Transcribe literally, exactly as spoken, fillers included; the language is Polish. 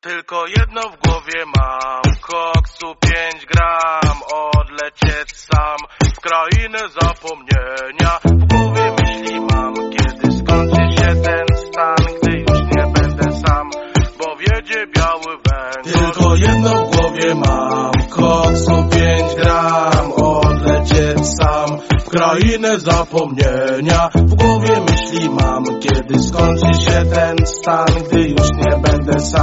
Tylko jedno w głowie mam, koksu pięć gram, odlecieć sam w krainę zapomnienia. W głowie myśli mam, kiedy skończy się ten stan, gdy już nie będę sam, bo wiedzie biały węgiel. Tylko jedno w głowie mam, koksu pięć gram, odlecieć sam w krainę zapomnienia. W głowie myśli mam, kiedy skończy się ten stan, gdy już nie będę sam.